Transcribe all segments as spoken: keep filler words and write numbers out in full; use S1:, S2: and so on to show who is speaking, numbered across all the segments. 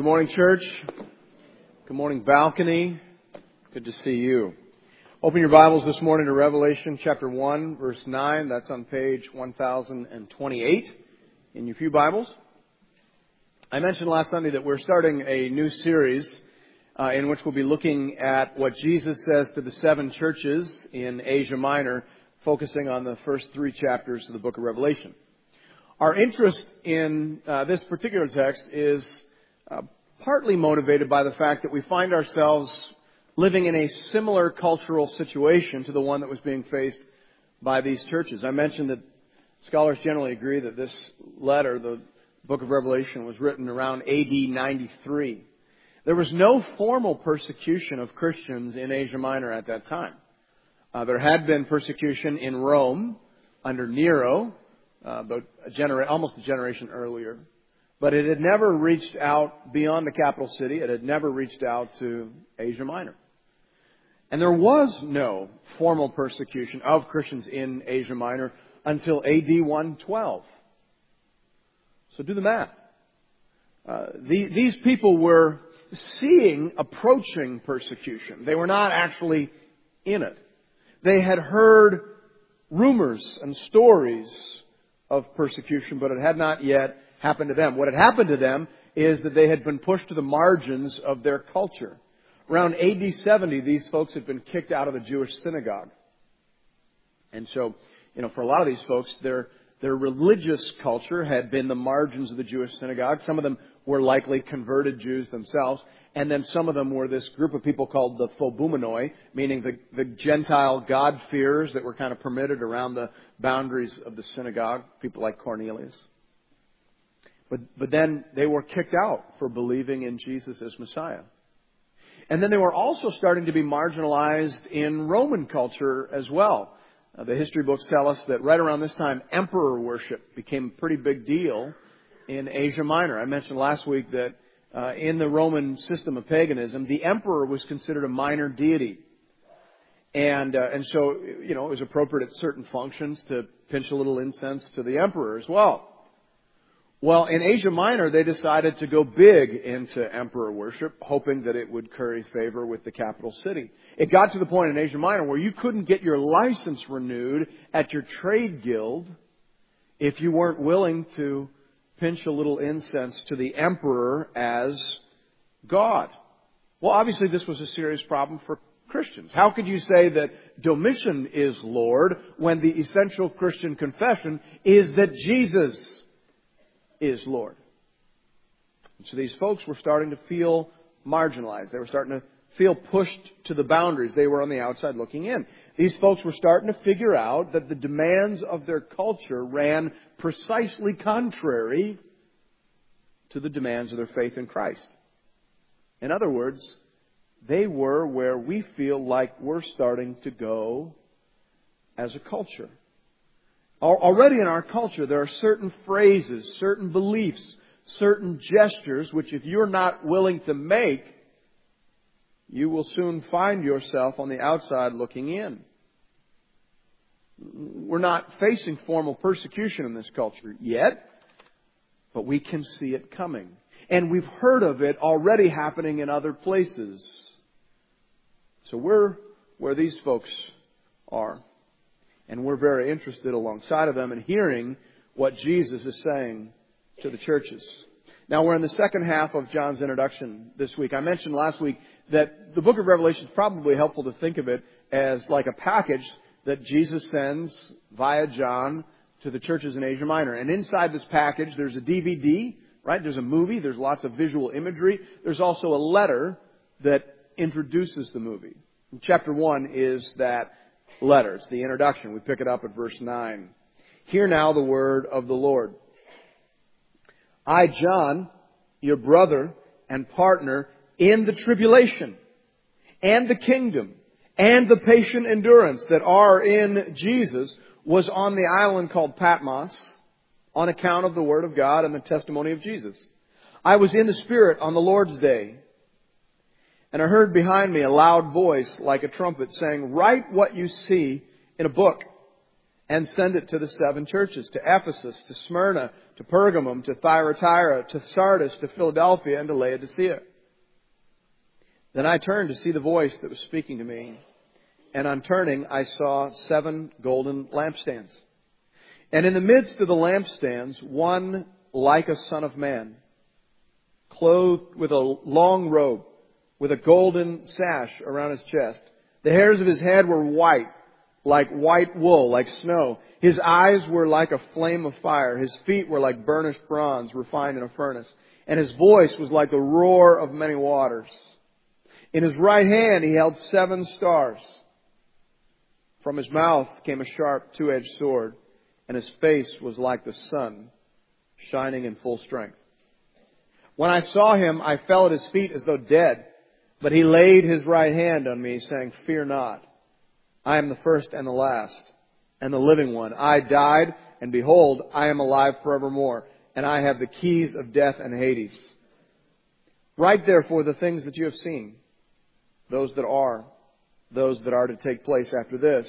S1: Good morning, church. Good morning, balcony. Good to see you. Open your Bibles this morning to Revelation chapter one, verse nine. That's on page one thousand twenty-eight in your pew Bibles. I mentioned last Sunday that we're starting a new series uh, in which we'll be looking at what Jesus says to the seven churches in Asia Minor, focusing on the first three chapters of the book of Revelation. Our interest in uh, this particular text is uh, partly motivated by the fact that we find ourselves living in a similar cultural situation to the one that was being faced by these churches. I mentioned that scholars generally agree that this letter, the book of Revelation, was written around A D ninety-three. There was no formal persecution of Christians in Asia Minor at that time. Uh, there had been persecution in Rome under Nero, uh, about a genera- almost a generation earlier. But it had never reached out beyond the capital city. It had never reached out to Asia Minor. And there was no formal persecution of Christians in Asia Minor until A D one twelve. So do the math. Uh, the, these people were seeing approaching persecution. They were not actually in it. They had heard rumors and stories of persecution, but it had not yet happened to them. What had happened to them is that they had been pushed to the margins of their culture. Around A D seventy, these folks had been kicked out of the Jewish synagogue. And so, you know, for a lot of these folks, their their religious culture had been the margins of the Jewish synagogue. Some of them were likely converted Jews themselves. And then some of them were this group of people called the Phobumenoi, meaning the, the Gentile God-fearers that were kind of permitted around the boundaries of the synagogue, people like Cornelius. But, but then they were kicked out for believing in Jesus as Messiah. And then they were also starting to be marginalized in Roman culture as well. Uh, the history books tell us that right around this time, emperor worship became a pretty big deal in Asia Minor. I mentioned last week that uh, in the Roman system of paganism, the emperor was considered a minor deity. And uh, and so, you know, it was appropriate at certain functions to pinch a little incense to the emperor as well. Well, in Asia Minor, they decided to go big into emperor worship, hoping that it would curry favor with the capital city. It got to the point in Asia Minor where you couldn't get your license renewed at your trade guild if you weren't willing to pinch a little incense to the emperor as God. Well, obviously this was a serious problem for Christians. How could you say that Domitian is Lord when the essential Christian confession is that Jesus is Lord? And so these folks were starting to feel marginalized. They were starting to feel pushed to the boundaries. They were on the outside looking in. These folks were starting to figure out that the demands of their culture ran precisely contrary to the demands of their faith in Christ. In other words, they were where we feel like we're starting to go as a culture. Already in our culture, there are certain phrases, certain beliefs, certain gestures, which if you're not willing to make, you will soon find yourself on the outside looking in. We're not facing formal persecution in this culture yet, but we can see it coming. And we've heard of it already happening in other places. So we're where these folks are. And we're very interested alongside of them in hearing what Jesus is saying to the churches. Now, we're in the second half of John's introduction this week. I mentioned last week that the book of Revelation is probably helpful to think of it as like a package that Jesus sends via John to the churches in Asia Minor. And inside this package, there's a D V D, right? There's a movie. There's lots of visual imagery. There's also a letter that introduces the movie. And chapter one is that letter. It's the introduction. We pick it up at verse nine. Hear now the word of the Lord. I, John, your brother and partner in the tribulation and the kingdom and the patient endurance that are in Jesus, was on the island called Patmos on account of the word of God and the testimony of Jesus. I was in the Spirit on the Lord's day, and I heard behind me a loud voice like a trumpet saying, write what you see in a book and send it to the seven churches, to Ephesus, to Smyrna, to Pergamum, to Thyatira, to Sardis, to Philadelphia, and to Laodicea. Then I turned to see the voice that was speaking to me, and on turning I saw seven golden lampstands. And in the midst of the lampstands, one like a son of man, clothed with a long robe, with a golden sash around his chest. The hairs of his head were white, like white wool, like snow. His eyes were like a flame of fire. His feet were like burnished bronze refined in a furnace. And his voice was like the roar of many waters. In his right hand he held seven stars. From his mouth came a sharp two-edged sword, and his face was like the sun, shining in full strength. When I saw him, I fell at his feet as though dead. But he laid his right hand on me, saying, "Fear not. I am the first and the last, and the living one. I died, and behold, I am alive forevermore, and I have the keys of death and Hades. Write therefore the things that you have seen, those that are, those that are to take place after this.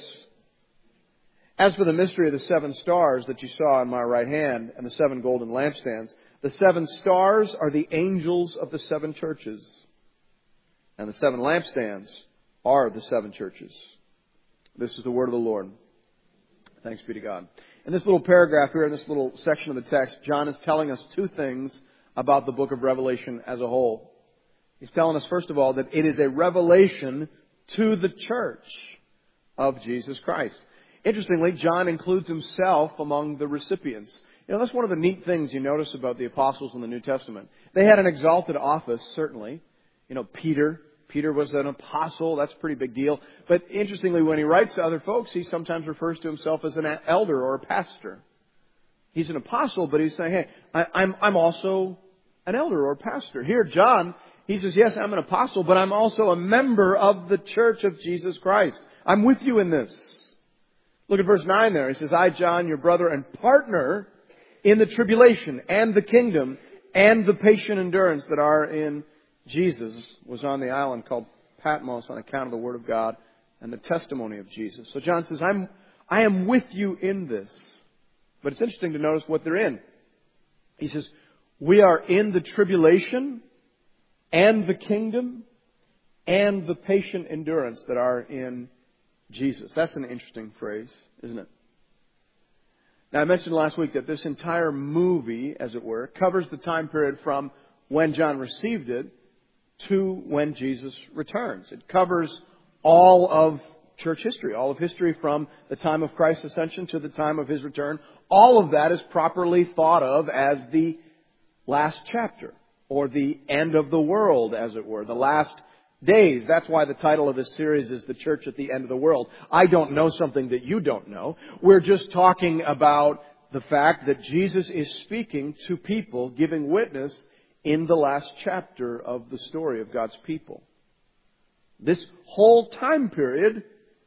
S1: As for the mystery of the seven stars that you saw in my right hand, and the seven golden lampstands, the seven stars are the angels of the seven churches, and the seven lampstands are the seven churches." This is the word of the Lord. Thanks be to God. In this little paragraph here, in this little section of the text, John is telling us two things about the book of Revelation as a whole. He's telling us, first of all, that it is a revelation to the church of Jesus Christ. Interestingly, John includes himself among the recipients. You know, that's one of the neat things you notice about the apostles in the New Testament. They had an exalted office, certainly. You know, Peter. Peter was an apostle. That's a pretty big deal. But interestingly, when he writes to other folks, he sometimes refers to himself as an elder or a pastor. He's an apostle, but he's saying, hey, I, I'm, I'm also an elder or a pastor. Here, John, he says, yes, I'm an apostle, but I'm also a member of the church of Jesus Christ. I'm with you in this. Look at verse nine there. He says, I, John, your brother and partner in the tribulation and the kingdom and the patient endurance that are in Jesus, was on the island called Patmos on account of the Word of God and the testimony of Jesus. So John says, I'm, I am with you in this. But it's interesting to notice what they're in. He says, we are in the tribulation and the kingdom and the patient endurance that are in Jesus. That's an interesting phrase, isn't it? Now, I mentioned last week that this entire movie, as it were, covers the time period from when John received it to when Jesus returns. It covers all of church history, all of history from the time of Christ's ascension to the time of His return. All of that is properly thought of as the last chapter, or the end of the world, as it were, the last days. That's why the title of this series is The Church at the End of the World. I don't know something that you don't know. We're just talking about the fact that Jesus is speaking to people, giving witness in the last chapter of the story of God's people. This whole time period,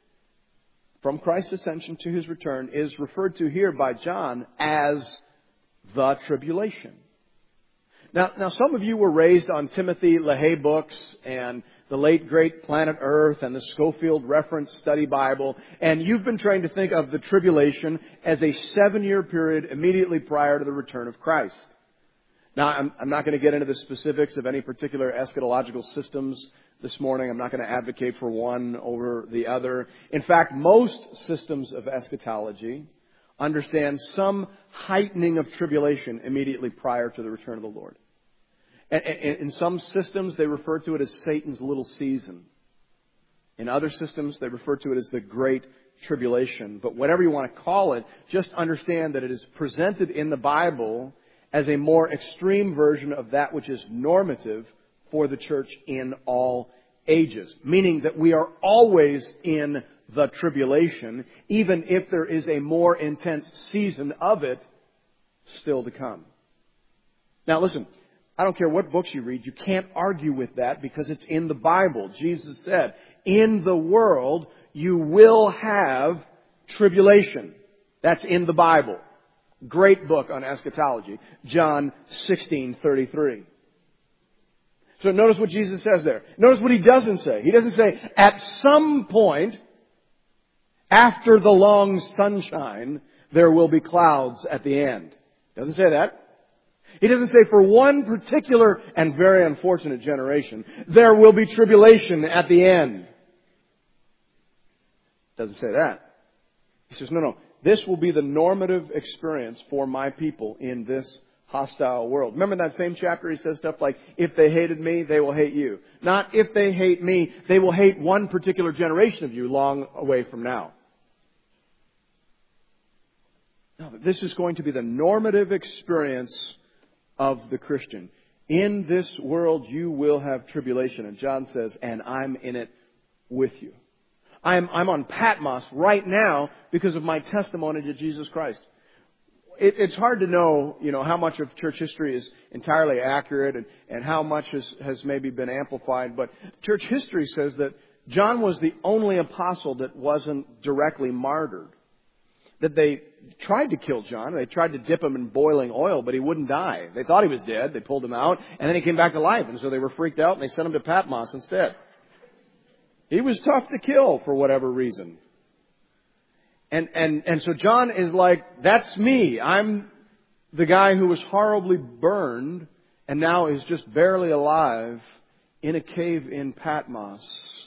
S1: from Christ's ascension to His return, is referred to here by John as the tribulation. Now, now, some of you were raised on Timothy LaHaye books and the late great Planet Earth and the Schofield Reference Study Bible, and you've been trained to think of the tribulation as a seven-year period immediately prior to the return of Christ. Now, I'm, I'm not going to get into the specifics of any particular eschatological systems this morning. I'm not going to advocate for one over the other. In fact, most systems of eschatology understand some heightening of tribulation immediately prior to the return of the Lord. And in some systems, they refer to it as Satan's little season. In other systems, they refer to it as the Great Tribulation. But whatever you want to call it, just understand that it is presented in the Bible as a more extreme version of that which is normative for the church in all ages. Meaning that we are always in the tribulation, even if there is a more intense season of it still to come. Now listen, I don't care what books you read, you can't argue with that because it's in the Bible. Jesus said, in the world you will have tribulation. That's in the Bible. Great book on eschatology. John sixteen thirty-three. So notice what Jesus says there. Notice what He doesn't say. He doesn't say, at some point, After the long sunshine, there will be clouds at the end. Doesn't say that. He doesn't say for one particular and very unfortunate generation, there will be tribulation at the end. Doesn't say that. He says, no, no, this will be the normative experience for my people in this hostile world. Remember that same chapter, he says stuff like, if they hated me, they will hate you. Not if they hate me, they will hate one particular generation of you long away from now. No, this is going to be the normative experience of the Christian. In this world you will have tribulation. And John says, and I'm in it with you. I'm, I'm on Patmos right now because of my testimony to Jesus Christ. It, it's hard to know, you know, how much of church history is entirely accurate and, and how much has, has maybe been amplified. But church history says that John was the only apostle that wasn't directly martyred. That they tried to kill John. They tried to dip him in boiling oil, but he wouldn't die. They thought he was dead. They pulled him out, and then he came back to life. And so they were freaked out, and they sent him to Patmos instead. He was tough to kill for whatever reason. And, and, and so John is like, that's me. I'm the guy who was horribly burned and now is just barely alive in a cave in Patmos.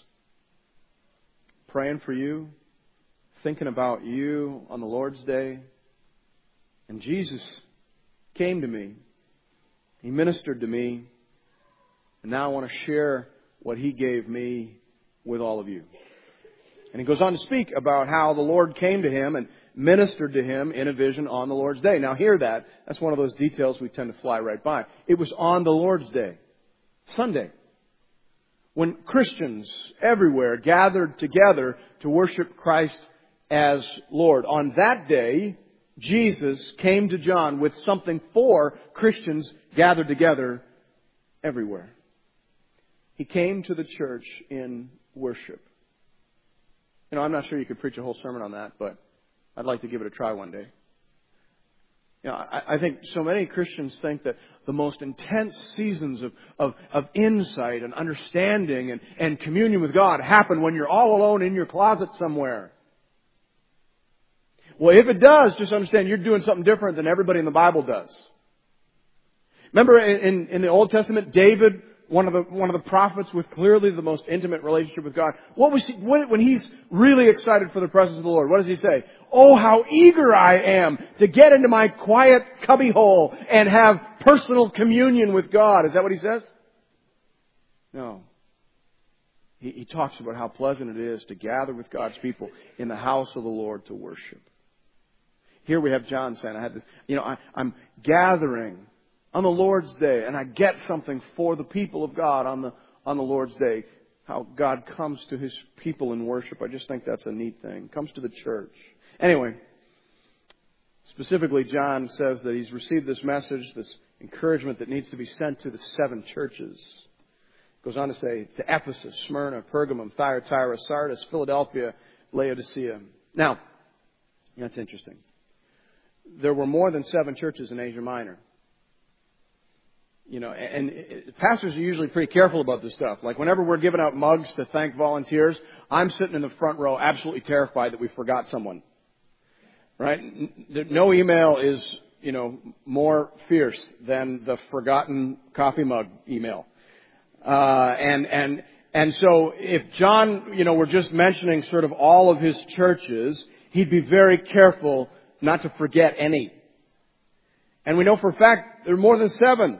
S1: Praying for you. Thinking about you on the Lord's Day. And Jesus came to me. He ministered to me. And now I want to share what He gave me with all of you. And he goes on to speak about how the Lord came to him and ministered to him in a vision on the Lord's Day. Now hear that. That's one of those details we tend to fly right by. It was on the Lord's Day. Sunday. When Christians everywhere gathered together to worship Christ as Lord. On that day, Jesus came to John with something for Christians gathered together everywhere. He came to the church in worship. You know, I'm not sure you could preach a whole sermon on that, but I'd like to give it a try one day. You know, I, I think so many Christians think that the most intense seasons of, of, of insight and understanding and, and communion with God happen when you're all alone in your closet somewhere. Well, if it does, just understand you're doing something different than everybody in the Bible does. Remember in, in the Old Testament, David, one of the one of the prophets with clearly the most intimate relationship with God. What was he, when, when he's really excited for the presence of the Lord? What does he say? Oh, how eager I am to get into my quiet cubbyhole and have personal communion with God. Is that what he says? No. He, he talks about how pleasant it is to gather with God's people in the house of the Lord to worship. Here we have John saying, I had this, you know, I, I'm gathering on the Lord's Day, and I get something for the people of God on the on the Lord's Day. How God comes to His people in worship. I just think that's a neat thing. Comes to the church. Anyway, specifically, John says that he's received this message, this encouragement that needs to be sent to the seven churches. Goes on to say, to Ephesus, Smyrna, Pergamum, Thyatira, Sardis, Philadelphia, Laodicea. Now, that's interesting. There were more than seven churches in Asia Minor. You know, and pastors are usually pretty careful about this stuff. Like whenever we're giving out mugs to thank volunteers, I'm sitting in the front row absolutely terrified that we forgot someone. Right? No email is, you know, more fierce than the forgotten coffee mug email. Uh, and, and, and so if John, you know, were just mentioning sort of all of his churches, he'd be very careful not to forget any. And we know for a fact there are more than seven.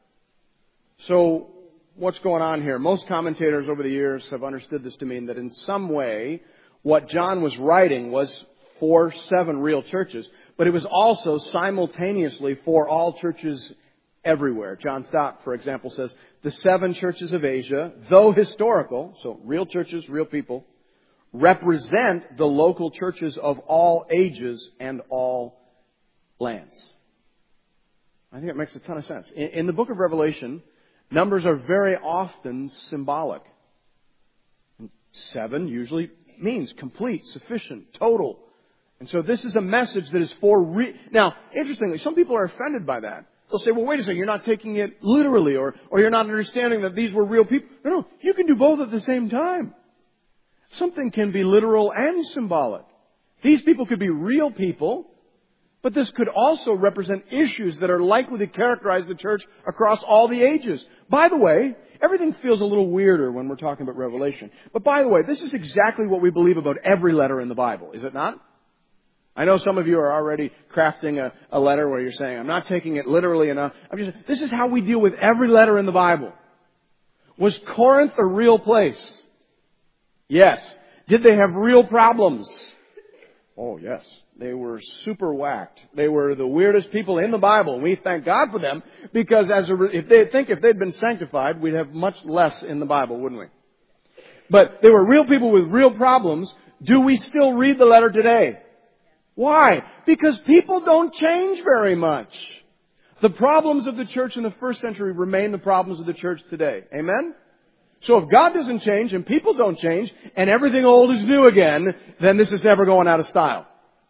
S1: So what's going on here? Most commentators over the years have understood this to mean that in some way what John was writing was for seven real churches, but it was also simultaneously for all churches everywhere. John Stott, for example, says the seven churches of Asia, though historical, so real churches, real people, represent the local churches of all ages and all lands. I think it makes a ton of sense. In, in the book of Revelation, numbers are very often symbolic. And seven usually means complete, sufficient, total. And so this is a message that is for... Re- now, interestingly, some people are offended by that. They'll say, well, wait a second, you're not taking it literally, or, or you're not understanding that these were real people. No, no, you can do both at the same time. Something can be literal and symbolic. These people could be real people, but this could also represent issues that are likely to characterize the church across all the ages. By the way, everything feels a little weirder when we're talking about Revelation. But by the way, this is exactly what we believe about every letter in the Bible, is it not? I know some of you are already crafting a, a letter where you're saying, I'm not taking it literally enough. I'm just, this is how we deal with every letter in the Bible. Was Corinth a real place? Yes. Did they have real problems? Oh, yes. They were super whacked. They were the weirdest people in the Bible. We thank God for them because as a, if they think if they'd been sanctified, we'd have much less in the Bible, wouldn't we? But they were real people with real problems. Do we still read the letter today? Why? Because people don't change very much. The problems of the church in the first century remain the problems of the church today. Amen? So if God doesn't change and people don't change and everything old is new again, then this is never going out of style.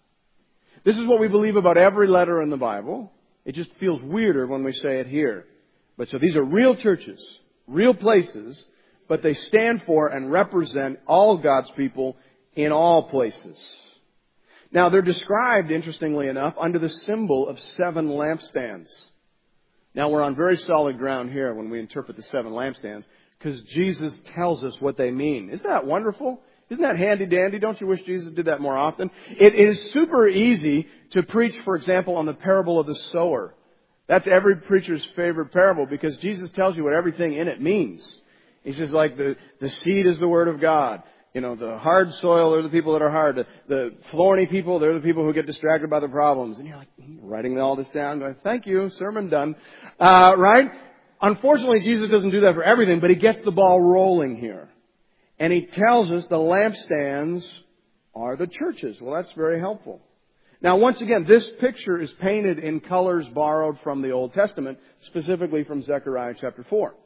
S1: This is what we believe about every letter in the Bible. It just feels weirder when we say it here. But so these are real churches, real places, but they stand for and represent all God's people in all places. Now, they're described, interestingly enough, under the symbol of seven lampstands. Now, we're on very solid ground here when we interpret the seven lampstands, because Jesus tells us what they mean. Isn't that wonderful? Isn't that handy-dandy? Don't you wish Jesus did that more often? It is super easy to preach, for example, on the parable of the sower. That's every preacher's favorite parable, because Jesus tells you what everything in it means. He says, like, the, the seed is the Word of God. You know, the hard soil, they're the people that are hard. The, the thorny people, they're the people who get distracted by the problems. And you're like, writing all this down, going, thank you, sermon done. Uh, right? Unfortunately, Jesus doesn't do that for everything, but He gets the ball rolling here. And He tells us the lampstands are the churches. Well, that's very helpful. Now, once again, this picture is painted in colors borrowed from the Old Testament, specifically from Zechariah chapter four.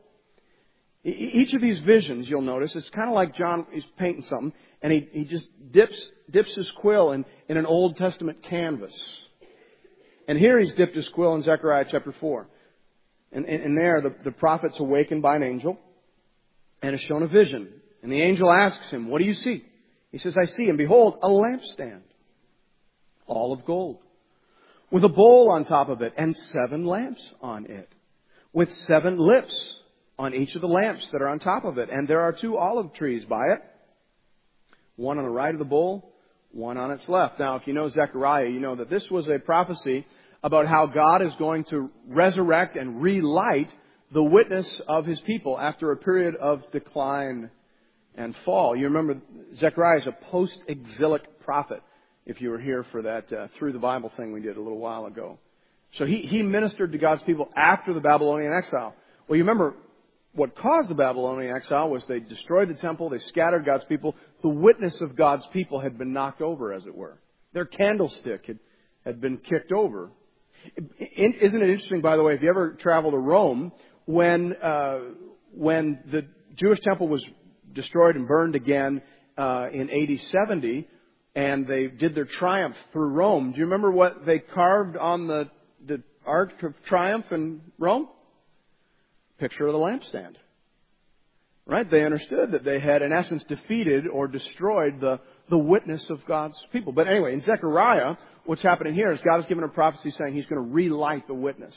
S1: Each of these visions, you'll notice, it's kind of like John, he's painting something, and he, he just dips dips his quill in, in an Old Testament canvas. And here he's dipped his quill in Zechariah chapter four. And, and, and there, the, the prophet's awakened by an angel and is shown a vision. And the angel asks him, what do you see? He says, I see, and behold, a lampstand, all of gold, with a bowl on top of it, and seven lamps on it, with seven lips on each of the lamps that are on top of it. And there are two olive trees by it, one on the right of the bowl, one on its left. Now, if you know Zechariah, you know that this was a prophecy about how God is going to resurrect and relight the witness of His people after a period of decline and fall. You remember Zechariah is a post-exilic prophet, if you were here for that uh, Through the Bible thing we did a little while ago. So he, he ministered to God's people after the Babylonian exile. Well, you remember what caused the Babylonian exile was they destroyed the temple, they scattered God's people. The witness of God's people had been knocked over, as it were. Their candlestick had, had been kicked over. Isn't it interesting, by the way, if you ever travel to Rome, when uh, when the Jewish temple was destroyed and burned again uh, in A D seventy, and they did their triumph through Rome, do you remember what they carved on the, the Arch of Triumph in Rome? Picture of the lampstand. Right? They understood that they had, in essence, defeated or destroyed the, the witness of God's people. But anyway, in Zechariah, what's happening here is God has given a prophecy saying He's going to relight the witness.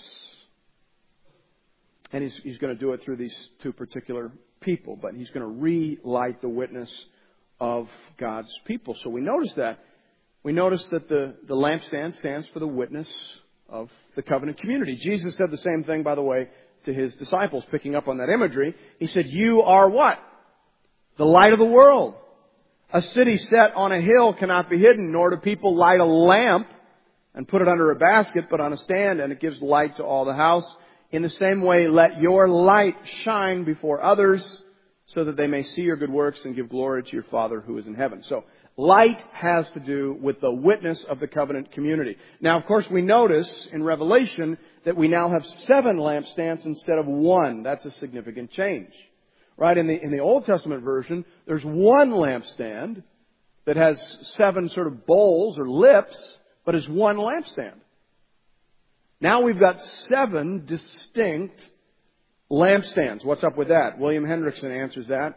S1: And He's, he's going to do it through these two particular people. But He's going to relight the witness of God's people. So we notice that. We notice that the, the lampstand stands for the witness of the covenant community. Jesus said the same thing, by the way, to His disciples, picking up on that imagery. He said, you are what? The light of the world. A city set on a hill cannot be hidden, nor do people light a lamp and put it under a basket, but on a stand, and it gives light to all the house. In the same way, let your light shine before others, so that they may see your good works and give glory to your Father who is in heaven. So, light has to do with the witness of the covenant community. Now, of course, we notice in Revelation that we now have seven lampstands instead of one. That's a significant change. Right? In the, in the Old Testament version, there's one lampstand that has seven sort of bowls or lips, but is one lampstand. Now we've got seven distinct lampstands. What's up with that? William Hendrickson answers that.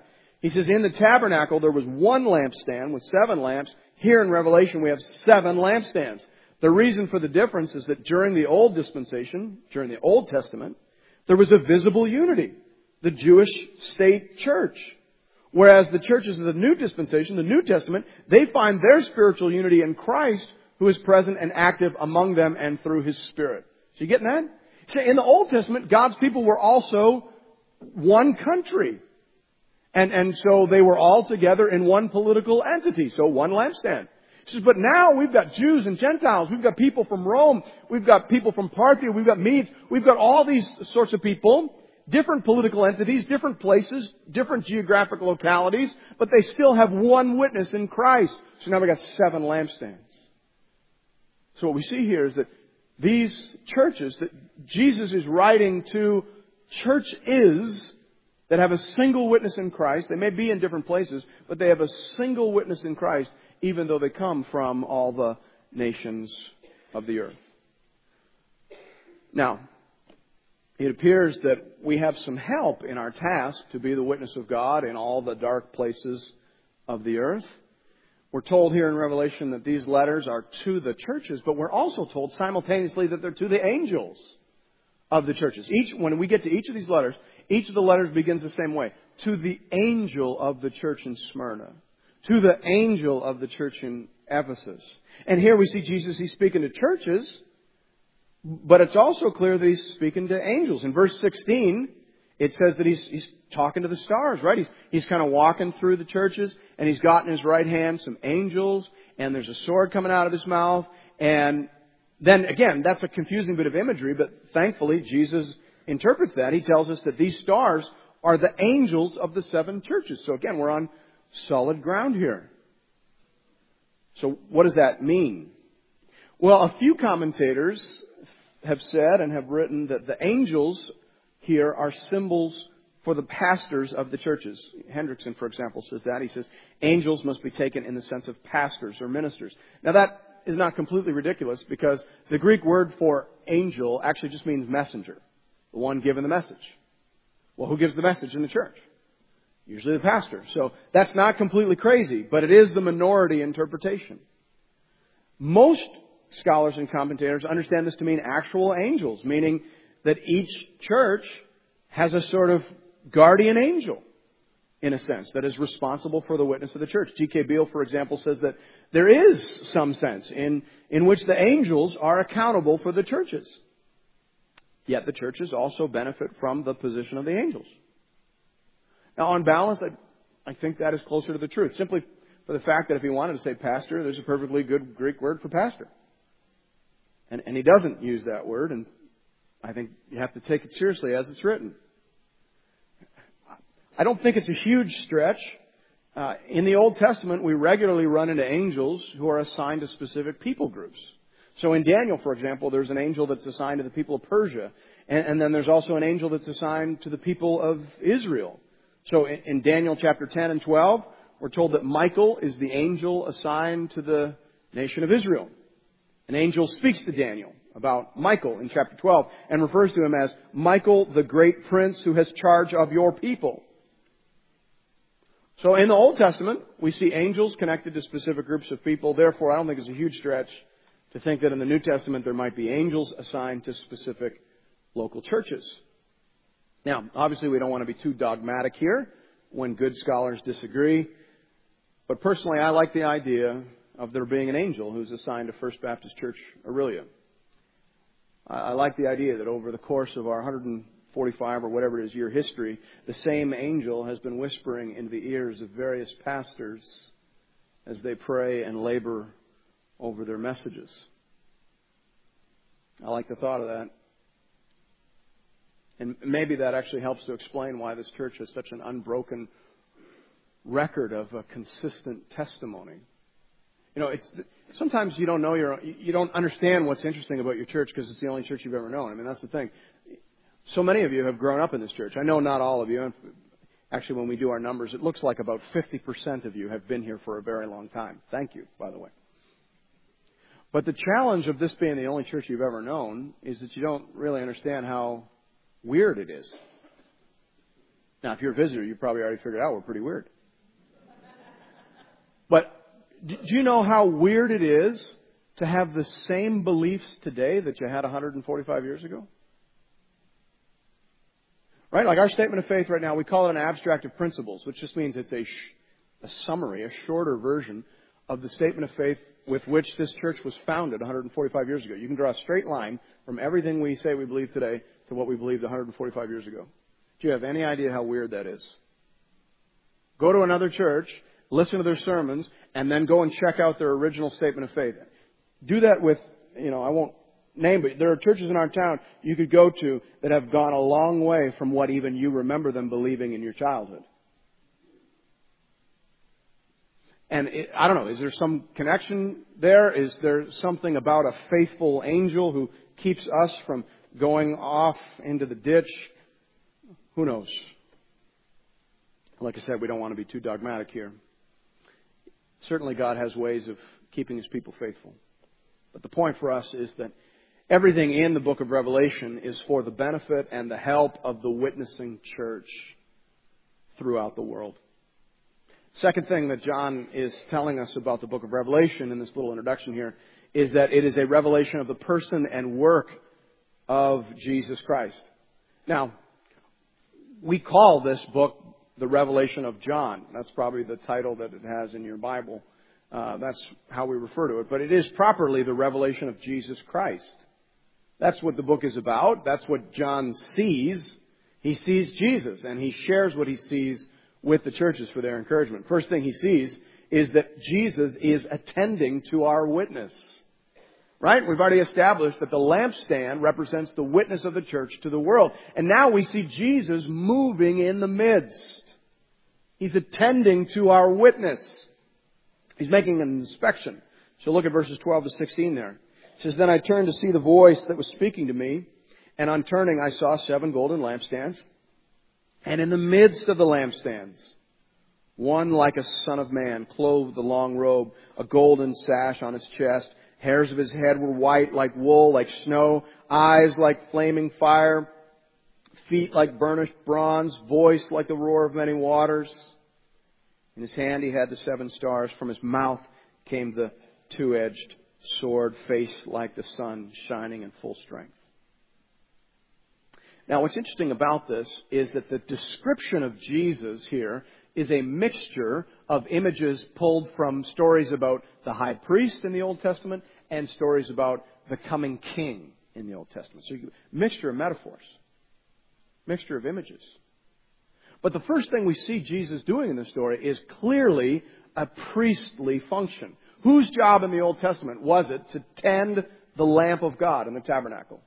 S1: He says, in the tabernacle there was one lampstand with seven lamps. Here in Revelation we have seven lampstands. The reason for the difference is that during the Old Dispensation, during the Old Testament, there was a visible unity. The Jewish state church. Whereas the churches of the New Dispensation, the New Testament, they find their spiritual unity in Christ, who is present and active among them and through His Spirit. So you getting that? So in the Old Testament, God's people were also one country. And, and so they were all together in one political entity. So one lampstand. He says, but now we've got Jews and Gentiles. We've got people from Rome. We've got people from Parthia. We've got Medes. We've got all these sorts of people. Different political entities, different places, different geographic localities. But they still have one witness in Christ. So now we've got seven lampstands. So what we see here is that these churches that Jesus is writing to churches that have a single witness in Christ. They may be in different places, but they have a single witness in Christ, even though they come from all the nations of the earth. Now, it appears that we have some help in our task to be the witness of God in all the dark places of the earth. We're told here in Revelation that these letters are to the churches, but we're also told simultaneously that they're to the angels of the churches. Each, when we get to each of these letters, each of the letters begins the same way. To the angel of the church in Smyrna. To the angel of the church in Ephesus. And here we see Jesus, He's speaking to churches, but it's also clear that He's speaking to angels. In verse sixteen, it says that He's, he's talking to the stars, right? He's, he's kind of walking through the churches, and He's got in His right hand some angels, and there's a sword coming out of His mouth, and then again, that's a confusing bit of imagery, but thankfully Jesus interprets that. He tells us that these stars are the angels of the seven churches. So again, we're on solid ground here. So what does that mean? Well, a few commentators have said and have written that the angels here are symbols for the pastors of the churches. Hendrickson, for example, says that. He says angels must be taken in the sense of pastors or ministers. Now that is not completely ridiculous because the Greek word for angel actually just means messenger. The one giving the message. Well, who gives the message in the church? Usually the pastor. So that's not completely crazy, but it is the minority interpretation. Most scholars and commentators understand this to mean actual angels, meaning that each church has a sort of guardian angel, in a sense, that is responsible for the witness of the church. G K Beale, for example, says that there is some sense in, in which the angels are accountable for the churches. Yet the churches also benefit from the position of the angels. Now, on balance, I, I think that is closer to the truth. Simply for the fact that if he wanted to say pastor, there's a perfectly good Greek word for pastor. And, and he doesn't use that word, and I think you have to take it seriously as it's written. I don't think it's a huge stretch. Uh, in the Old Testament, we regularly run into angels who are assigned to specific people groups. So in Daniel, for example, there's an angel that's assigned to the people of Persia. And, and then there's also an angel that's assigned to the people of Israel. So in, in Daniel chapter ten and twelve, we're told that Michael is the angel assigned to the nation of Israel. An angel speaks to Daniel about Michael in chapter twelve and refers to him as Michael, the great prince who has charge of your people. So in the Old Testament, we see angels connected to specific groups of people. Therefore, I don't think it's a huge stretch to think that in the New Testament there might be angels assigned to specific local churches. Now, obviously we don't want to be too dogmatic here when good scholars disagree. But personally, I like the idea of there being an angel who's assigned to First Baptist Church Aurelia. I like the idea that over the course of our one hundred forty-five or whatever it is year history, the same angel has been whispering into the ears of various pastors as they pray and labor over their messages. I like the thought of that. And maybe that actually helps to explain why this church has such an unbroken record of a consistent testimony. You know, it's sometimes you don't know your you don't understand what's interesting about your church because it's the only church you've ever known. I mean, that's the thing. So many of you have grown up in this church. I know not all of you. Actually, when we do our numbers, it looks like about fifty percent of you have been here for a very long time. Thank you, by the way. But the challenge of this being the only church you've ever known is that you don't really understand how weird it is. Now, if you're a visitor, you probably already figured out we're pretty weird. But do you know how weird it is to have the same beliefs today that you had one hundred forty-five years ago? Right? Like our statement of faith right now, we call it an abstract of principles, which just means it's a, sh- a summary, a shorter version of the statement of faith with which this church was founded one hundred forty-five years ago. You can draw a straight line from everything we say we believe today to what we believed one hundred forty-five years ago. Do you have any idea how weird that is? Go to another church, listen to their sermons, and then go and check out their original statement of faith. Do that with, you know, I won't name, but there are churches in our town you could go to that have gone a long way from what even you remember them believing in your childhood. And it, I don't know, is there some connection there? Is there something about a faithful angel who keeps us from going off into the ditch? Who knows? Like I said, we don't want to be too dogmatic here. Certainly God has ways of keeping His people faithful. But the point for us is that everything in the book of Revelation is for the benefit and the help of the witnessing church throughout the world. Second thing that John is telling us about the book of Revelation in this little introduction here is that it is a revelation of the person and work of Jesus Christ. Now, we call this book the Revelation of John. That's probably the title that it has in your Bible. Uh, that's how we refer to it. But it is properly the revelation of Jesus Christ. That's what the book is about. That's what John sees. He sees Jesus, and he shares what he sees with the churches for their encouragement. First thing he sees is that Jesus is attending to our witness. Right? We've already established that the lampstand represents the witness of the church to the world. And now we see Jesus moving in the midst. He's attending to our witness. He's making an inspection. So look at verses twelve to sixteen there. It says, "Then I turned to see the voice that was speaking to me. And on turning, I saw seven golden lampstands. And in the midst of the lampstands, one like a son of man, clothed with a long robe, a golden sash on his chest. Hairs of his head were white like wool, like snow. Eyes like flaming fire. Feet like burnished bronze. Voice like the roar of many waters. In his hand he had the seven stars. From his mouth came the two-edged sword, face like the sun, shining in full strength." Now, what's interesting about this is that the description of Jesus here is a mixture of images pulled from stories about the high priest in the Old Testament and stories about the coming king in the Old Testament. So, you, mixture of metaphors, mixture of images. But the first thing we see Jesus doing in this story is clearly a priestly function. Whose job in the Old Testament was it to tend the lamp of God in the tabernacle?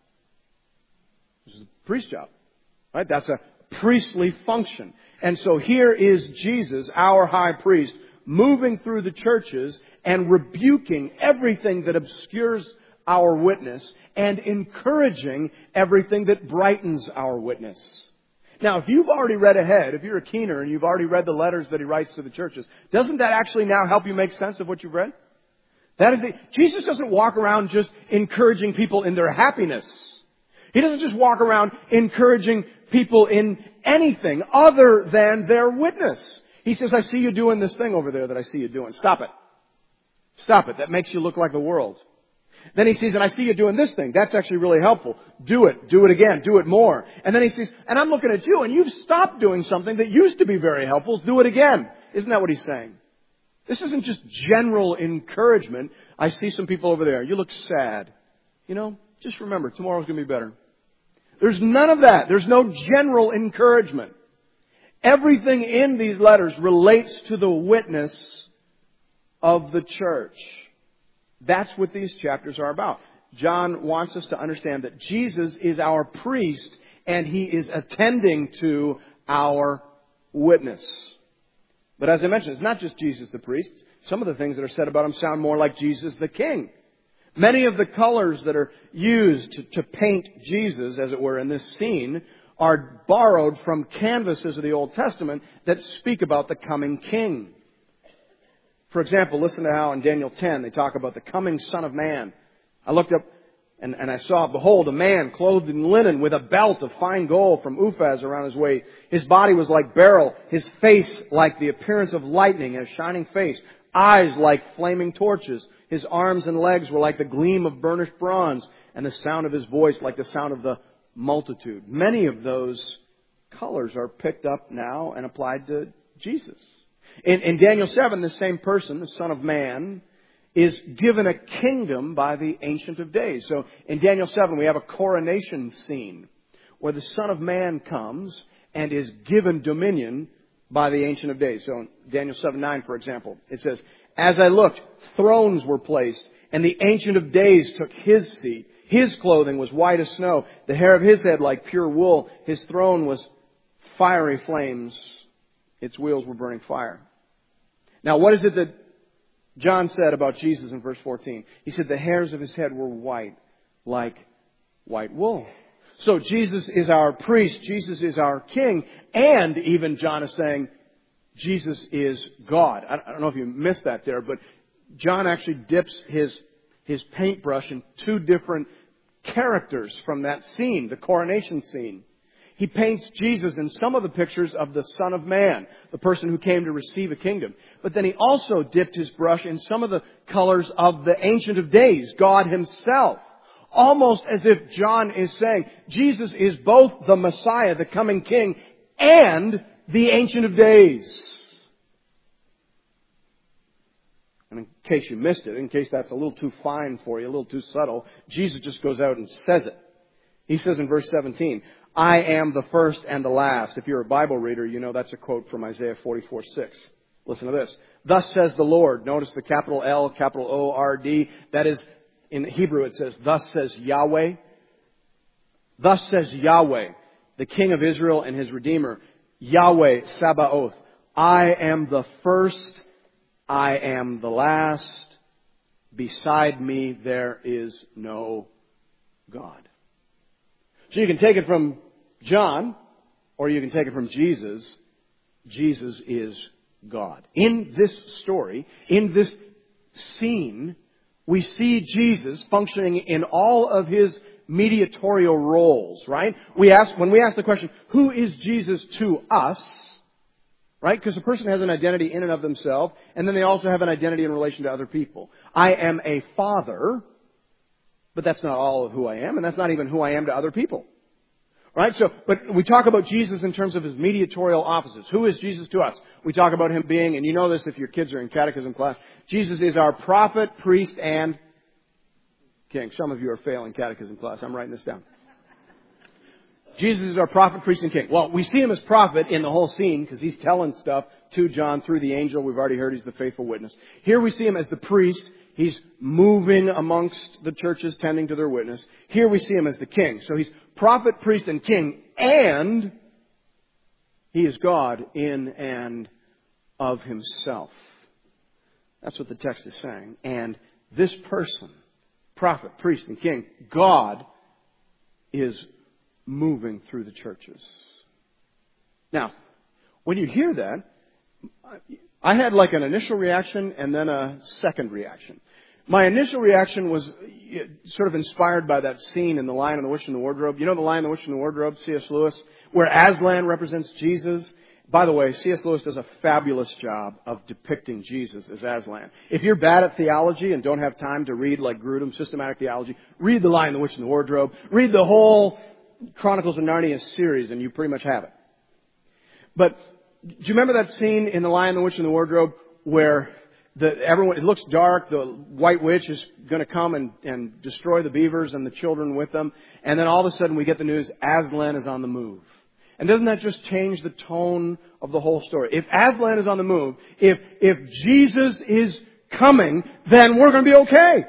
S1: This is a priest's job, right? That's a priestly function. And so here is Jesus, our high priest, moving through the churches and rebuking everything that obscures our witness and encouraging everything that brightens our witness. Now, if you've already read ahead, if you're a keener and you've already read the letters that he writes to the churches, doesn't that actually now help you make sense of what you've read? That is the, Jesus doesn't walk around just encouraging people in their happiness. He doesn't just walk around encouraging people in anything other than their witness. He says, "I see you doing this thing over there that I see you doing. Stop it. Stop it. That makes you look like the world." Then he says, "And I see you doing this thing. That's actually really helpful. Do it. Do it again. Do it more." And then he says, "And I'm looking at you and you've stopped doing something that used to be very helpful. Do it again." Isn't that what he's saying? This isn't just general encouragement. "I see some people over there. You look sad. You know, just remember, tomorrow's going to be better." There's none of that. There's no general encouragement. Everything in these letters relates to the witness of the church. That's what these chapters are about. John wants us to understand that Jesus is our priest and he is attending to our witness. But as I mentioned, it's not just Jesus the priest. Some of the things that are said about him sound more like Jesus the king. Many of the colors that are used to, to paint Jesus, as it were, in this scene are borrowed from canvases of the Old Testament that speak about the coming king. For example, listen to how in Daniel ten they talk about the coming Son of Man. I looked up And, and I saw, behold, a man clothed in linen with a belt of fine gold from Uphaz around his waist. His body was like beryl, his face like the appearance of lightning, a shining face, eyes like flaming torches. His arms and legs were like the gleam of burnished bronze, and the sound of his voice like the sound of the multitude. Many of those colors are picked up now and applied to Jesus. In, in Daniel seven, the same person, the Son of Man, is given a kingdom by the Ancient of Days. So in Daniel seven, we have a coronation scene where the Son of Man comes and is given dominion by the Ancient of Days. So in Daniel seven nine, for example, it says, as I looked, thrones were placed, and the Ancient of Days took his seat. His clothing was white as snow, the hair of his head like pure wool. His throne was fiery flames. Its wheels were burning fire. Now, what is it that John said about Jesus in verse fourteen? He said the hairs of his head were white like white wool. So Jesus is our priest. Jesus is our king. And even John is saying Jesus is God. I don't know if you missed that there, but John actually dips his, his paintbrush in two different characters from that scene, the coronation scene. He paints Jesus in some of the pictures of the Son of Man, the person who came to receive a kingdom. But then he also dipped his brush in some of the colors of the Ancient of Days, God himself. Almost as if John is saying, Jesus is both the Messiah, the coming King, and the Ancient of Days. And in case you missed it, in case that's a little too fine for you, a little too subtle, Jesus just goes out and says it. He says in verse seventeen, I am the first and the last. If you're a Bible reader, you know that's a quote from Isaiah forty-four six. Listen to this. Thus says the Lord. Notice the capital L, capital O, R, D. That is, in Hebrew it says, thus says Yahweh. Thus says Yahweh, the King of Israel and his Redeemer. Yahweh Sabaoth. I am the first. I am the last. Beside me there is no God. So you can take it from John, or you can take it from Jesus. Jesus is God. In this story, in this scene, we see Jesus functioning in all of his mediatorial roles, right? We ask, when we ask the question, who is Jesus to us? Right? Because a person has an identity in and of themselves, and then they also have an identity in relation to other people. I am a father, but that's not all of who I am, and that's not even who I am to other people. Right? So, but we talk about Jesus in terms of his mediatorial offices. Who is Jesus to us? We talk about him being, and you know this if your kids are in catechism class, Jesus is our prophet, priest, and king. Some of you are failing catechism class. I'm writing this down. Jesus is our prophet, priest, and king. Well, we see him as prophet in the whole scene because he's telling stuff to John through the angel. We've already heard he's the faithful witness. Here we see him as the priest. He's moving amongst the churches, tending to their witness. Here we see him as the king. So he's prophet, priest, and king, and he is God in and of himself. That's what the text is saying. And this person, prophet, priest, and king, God, is moving through the churches. Now, when you hear that, I had like an initial reaction and then a second reaction. My initial reaction was sort of inspired by that scene in The Lion and the Witch and the Wardrobe. You know The Lion, the Witch and the Wardrobe, C S Lewis, where Aslan represents Jesus. By the way, C S Lewis does a fabulous job of depicting Jesus as Aslan. If you're bad at theology and don't have time to read like Grudem, systematic theology, read The Lion, the Witch and the Wardrobe. Read the whole Chronicles of Narnia series and you pretty much have it. But do you remember that scene in The Lion, the Witch and the Wardrobe where the, everyone, it looks dark, the White Witch is going to come and, and destroy the beavers and the children with them, and then all of a sudden we get the news Aslan is on the move. And doesn't that just change the tone of the whole story? If Aslan is on the move, if, if Jesus is coming, then we're going to be okay.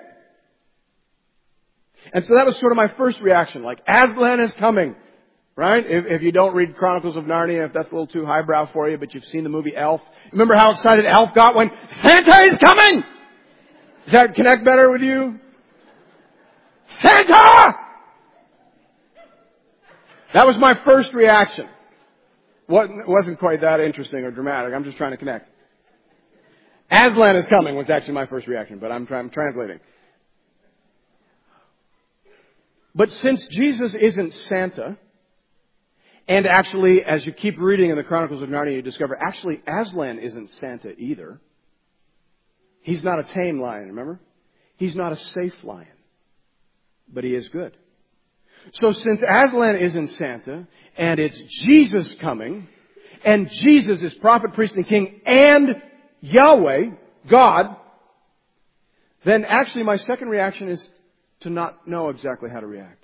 S1: And so that was sort of my first reaction, like Aslan is coming. Right? If, if you don't read Chronicles of Narnia, if that's a little too highbrow for you, but you've seen the movie Elf. Remember how excited Elf got when Santa is coming? Does that connect better with you? Santa! That was my first reaction. It wasn't quite that interesting or dramatic. I'm just trying to connect. Aslan is coming was actually my first reaction, but I'm, I'm translating. But since Jesus isn't Santa, and actually, as you keep reading in the Chronicles of Narnia, you discover actually Aslan isn't Santa either. He's not a tame lion, remember? He's not a safe lion. But he is good. So since Aslan isn't Santa, and it's Jesus coming, and Jesus is prophet, priest, and king, and Yahweh, God, then actually my second reaction is to not know exactly how to react.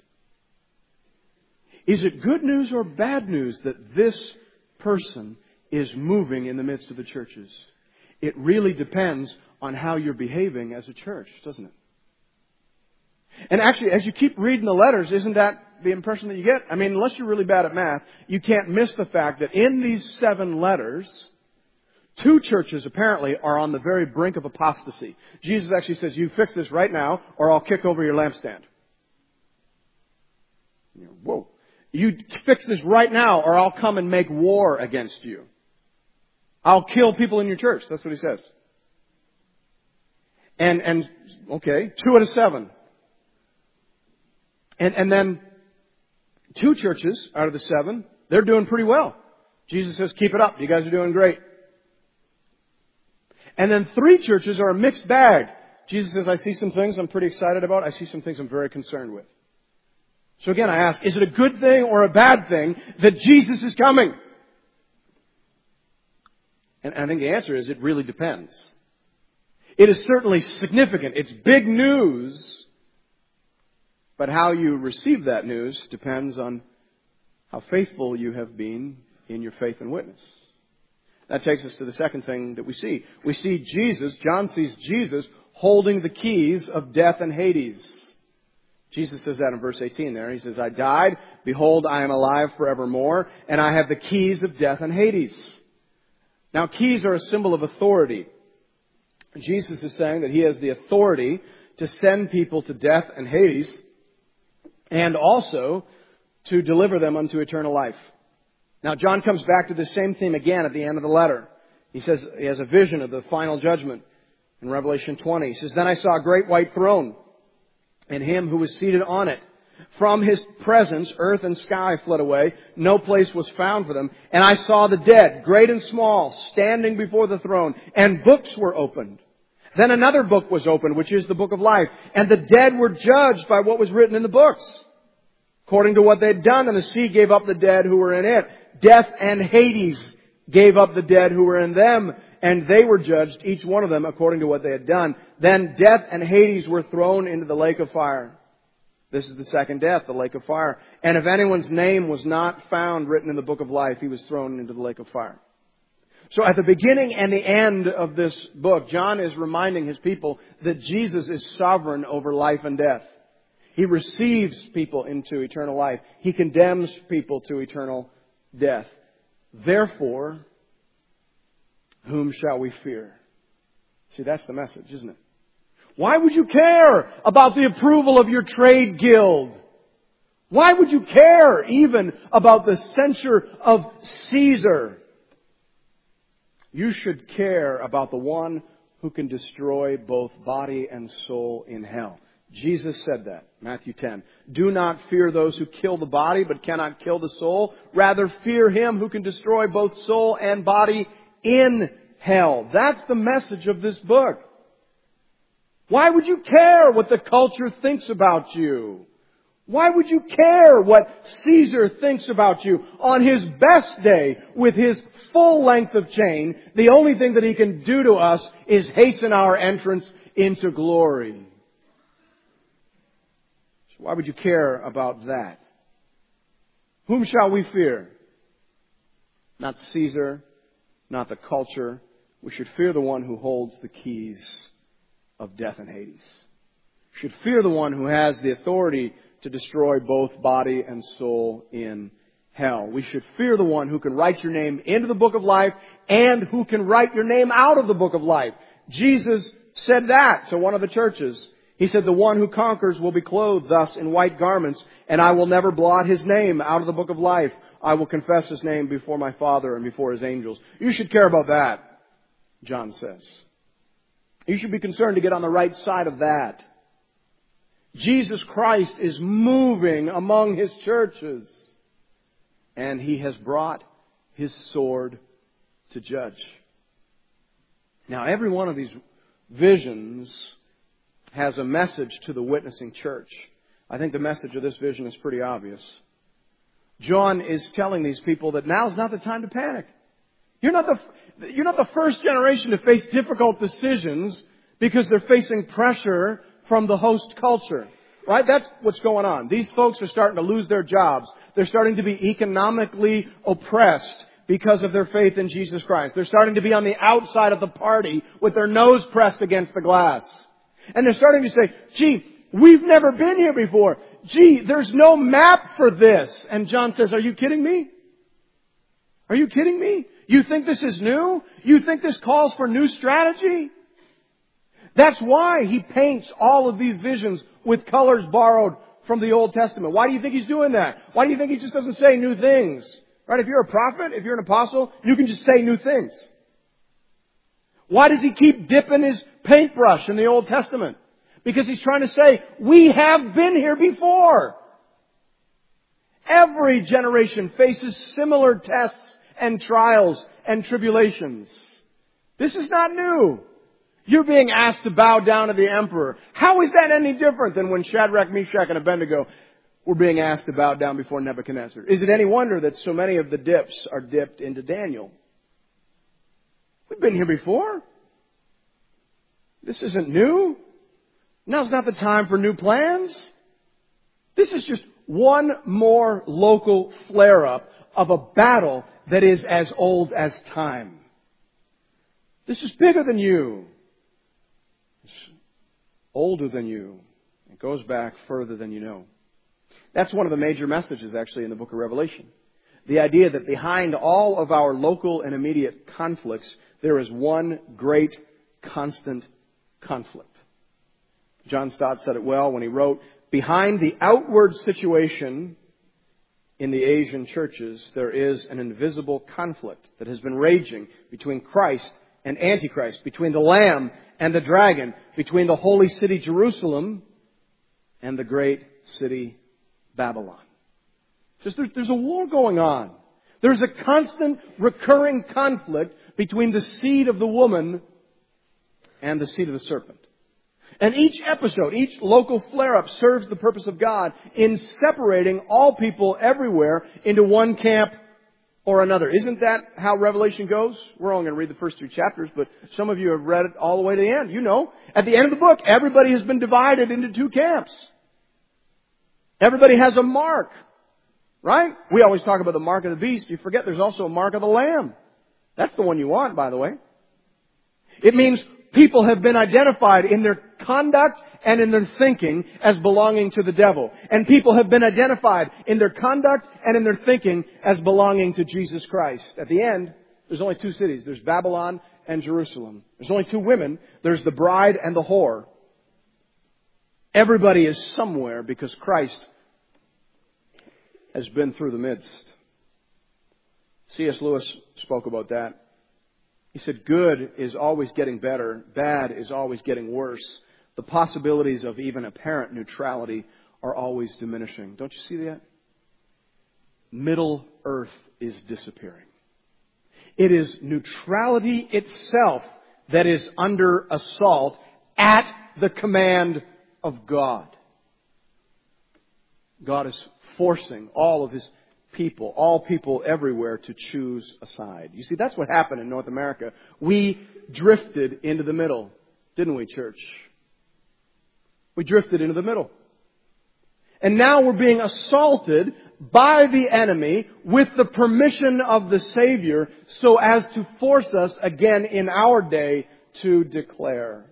S1: Is it good news or bad news that this person is moving in the midst of the churches? It really depends on how you're behaving as a church, doesn't it? And actually, as you keep reading the letters, isn't that the impression that you get? I mean, unless you're really bad at math, you can't miss the fact that in these seven letters, two churches apparently are on the very brink of apostasy. Jesus actually says, you fix this right now or I'll kick over your lampstand. You know, whoa. You fix this right now or I'll come and make war against you. I'll kill people in your church. That's what he says. And, and, okay, two out of seven. And, and then two churches out of the seven, they're doing pretty well. Jesus says, keep it up. You guys are doing great. And then three churches are a mixed bag. Jesus says, I see some things I'm pretty excited about. I see some things I'm very concerned with. So again, I ask, is it a good thing or a bad thing that Jesus is coming? And I think the answer is it really depends. It is certainly significant. It's big news. But how you receive that news depends on how faithful you have been in your faith and witness. That takes us to the second thing that we see. We see Jesus, John sees Jesus holding the keys of death and Hades. Jesus says that in verse eighteen there. He says, I died, behold, I am alive forevermore, and I have the keys of death and Hades. Now, keys are a symbol of authority. Jesus is saying that he has the authority to send people to death and Hades, and also to deliver them unto eternal life. Now, John comes back to the same theme again at the end of the letter. He says he has a vision of the final judgment in Revelation twenty. He says, Then I saw a great white throne, and him who was seated on it. From his presence, earth and sky fled away. No place was found for them. And I saw the dead, great and small, standing before the throne, and books were opened. Then another book was opened, which is the book of life. And the dead were judged by what was written in the books, according to what they had done. And the sea gave up the dead who were in it. Death and Hades gave up the dead who were in them. And they were judged, each one of them, according to what they had done. Then death and Hades were thrown into the lake of fire. This is the second death, the lake of fire. And if anyone's name was not found written in the book of life, he was thrown into the lake of fire. So at the beginning and the end of this book, John is reminding his people that Jesus is sovereign over life and death. He receives people into eternal life. He condemns people to eternal death. Therefore, whom shall we fear? See, that's the message, isn't it? Why would you care about the approval of your trade guild? Why would you care even about the censure of Caesar? You should care about the one who can destroy both body and soul in hell. Jesus said that, Matthew ten. Do not fear those who kill the body but cannot kill the soul. Rather fear him who can destroy both soul and body in hell. That's the message of this book. Why would you care what the culture thinks about you? Why would you care what Caesar thinks about you? On his best day, with his full length of chain, the only thing that he can do to us is hasten our entrance into glory. So why would you care about that? Whom shall we fear? Not Caesar, not the culture. We should fear the one who holds the keys of death and Hades. We should fear the one who has the authority to destroy both body and soul in hell. We should fear the one who can write your name into the book of life and who can write your name out of the book of life. Jesus said that to one of the churches. He said, the one who conquers will be clothed thus in white garments, and I will never blot his name out of the book of life. I will confess his name before my Father and before his angels. You should care about that, John says. You should be concerned to get on the right side of that. Jesus Christ is moving among His churches. And He has brought His sword to judge. Now, every one of these visions has a message to the witnessing church. I think the message of this vision is pretty obvious. John is telling these people that now's not the time to panic. You're not the, you're not the first generation to face difficult decisions because they're facing pressure from the host culture. Right? That's what's going on. These folks are starting to lose their jobs. They're starting to be economically oppressed because of their faith in Jesus Christ. They're starting to be on the outside of the party with their nose pressed against the glass. And they're starting to say, gee, we've never been here before. Gee, there's no map for this. And John says, are you kidding me? Are you kidding me? You think this is new? You think this calls for new strategy? That's why he paints all of these visions with colors borrowed from the Old Testament. Why do you think he's doing that? Why do you think he just doesn't say new things? Right? If you're a prophet, if you're an apostle, you can just say new things. Why does he keep dipping his paintbrush in the Old Testament? Because he's trying to say, we have been here before. Every generation faces similar tests and trials and tribulations. This is not new. You're being asked to bow down to the emperor. How is that any different than when Shadrach, Meshach, and Abednego were being asked to bow down before Nebuchadnezzar? Is it any wonder that so many of the dips are dipped into Daniel? We've been here before. This isn't new. Now's not the time for new plans. This is just one more local flare-up of a battle that is as old as time. This is bigger than you. It's older than you. It goes back further than you know. That's one of the major messages, actually, in the book of Revelation. The idea that behind all of our local and immediate conflicts, there is one great, constant conflict. John Stott said it well when he wrote, behind the outward situation in the Asian churches, there is an invisible conflict that has been raging between Christ and Antichrist, between the Lamb and the dragon, between the holy city Jerusalem and the great city Babylon. Just there's, there's a war going on. There's a constant recurring conflict between the seed of the woman and the seed of the serpent. And each episode, each local flare-up serves the purpose of God in separating all people everywhere into one camp or another. Isn't that how Revelation goes? We're only going to read the first three chapters, but some of you have read it all the way to the end. You know, at the end of the book, everybody has been divided into two camps. Everybody has a mark, right? We always talk about the mark of the beast. You forget there's also a mark of the Lamb. That's the one you want, by the way. It means people have been identified in their conduct and in their thinking as belonging to the devil. And people have been identified in their conduct and in their thinking as belonging to Jesus Christ. At the end, there's only two cities. There's Babylon and Jerusalem. There's only two women. There's the bride and the whore. Everybody is somewhere because Christ has been through the midst. C S Lewis spoke about that. He said, good is always getting better. Bad is always getting worse. The possibilities of even apparent neutrality are always diminishing. Don't you see that? Middle Earth is disappearing. It is neutrality itself that is under assault at the command of God. God is forcing all of His people, all people everywhere, to choose a side. You see, that's what happened in North America. We drifted into the middle, didn't we, church? We drifted into the middle. And now we're being assaulted by the enemy with the permission of the Savior so as to force us again in our day to declare.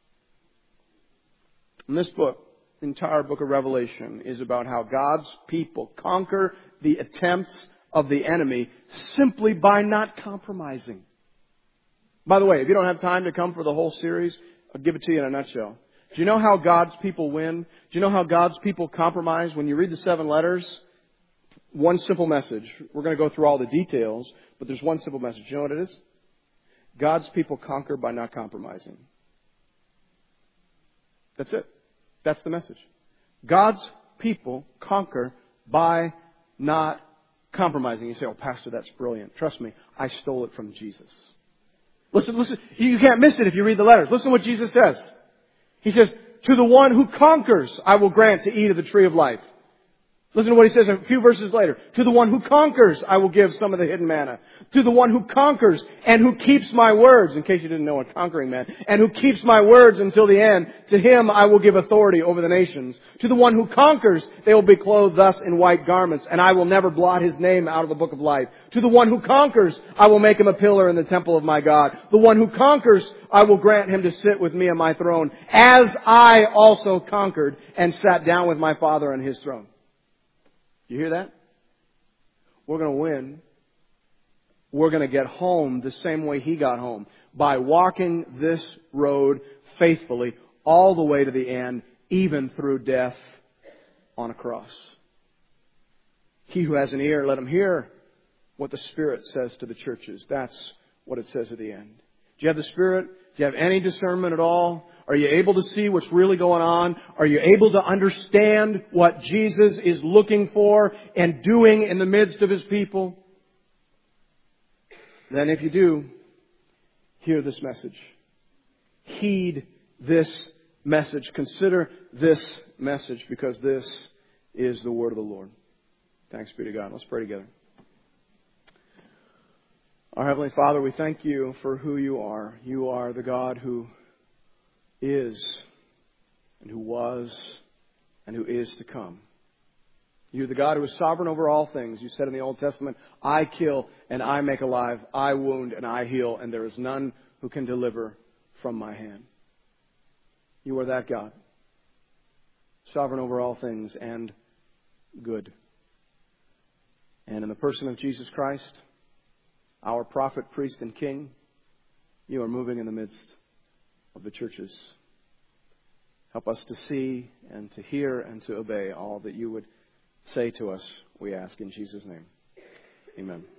S1: In this book, the entire book of Revelation is about how God's people conquer the attempts of the enemy simply by not compromising. By the way, if you don't have time to come for the whole series, I'll give it to you in a nutshell. Do you know how God's people win? Do you know how God's people compromise? When you read the seven letters, one simple message. We're going to go through all the details, but there's one simple message. You know what it is? God's people conquer by not compromising. That's it. That's the message. God's people conquer by not compromising. You say, oh, Pastor, that's brilliant. Trust me, I stole it from Jesus. Listen, listen. You can't miss it if you read the letters. Listen to what Jesus says. He says, to the one who conquers, I will grant to eat of the tree of life. Listen to what he says a few verses later. To the one who conquers, I will give some of the hidden manna. To the one who conquers and who keeps my words, in case you didn't know a conquering man, and who keeps my words until the end, to him I will give authority over the nations. To the one who conquers, they will be clothed thus in white garments, and I will never blot his name out of the book of life. To the one who conquers, I will make him a pillar in the temple of my God. The one who conquers, I will grant him to sit with me on my throne, as I also conquered and sat down with my Father on his throne. You hear that? We're going to win. We're going to get home the same way he got home. By walking this road faithfully all the way to the end, even through death on a cross. He who has an ear, let him hear what the Spirit says to the churches. That's what it says at the end. Do you have the Spirit? Do you have any discernment at all? Are you able to see what's really going on? Are you able to understand what Jesus is looking for and doing in the midst of His people? Then if you do, hear this message. Heed this message. Consider this message, because this is the word of the Lord. Thanks be to God. Let's pray together. Our Heavenly Father, we thank You for who You are. You are the God who is, and who was, and who is to come. You're the God who is sovereign over all things. You said in the Old Testament, I kill and I make alive, I wound and I heal, and there is none who can deliver from my hand. You are that God, sovereign over all things and good. And in the person of Jesus Christ, our prophet, priest, and king, You are moving in the midst of the churches. Help us to see and to hear and to obey all that You would say to us, we ask in Jesus' name. Amen.